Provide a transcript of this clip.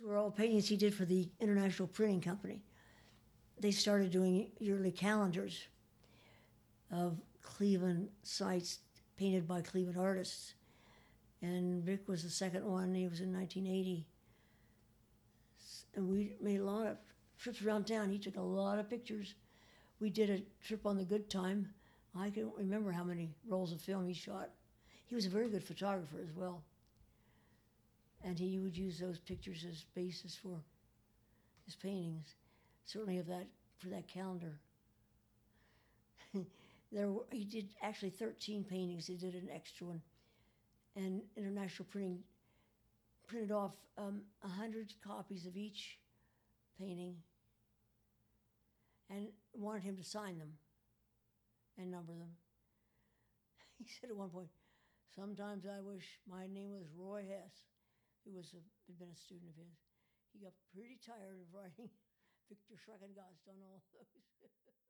were all paintings he did for the International Printing Company. They started doing yearly calendars of Cleveland sites painted by Cleveland artists. And Vic was the second one. He was in 1980. And we made a lot of trips around town. He took a lot of pictures. We did a trip on the Good Time. I can't remember how many rolls of film he shot. He was a very good photographer as well. And he would use those pictures as basis for his paintings, certainly for that calendar. He did actually 13 paintings. He did an extra one. And International Printing printed off 100 copies of each painting and wanted him to sign them and number them. He said at one point, "Sometimes I wish my name was Roy Hess," who had been a student of his. He got pretty tired of writing Victor Schreckengast on all those.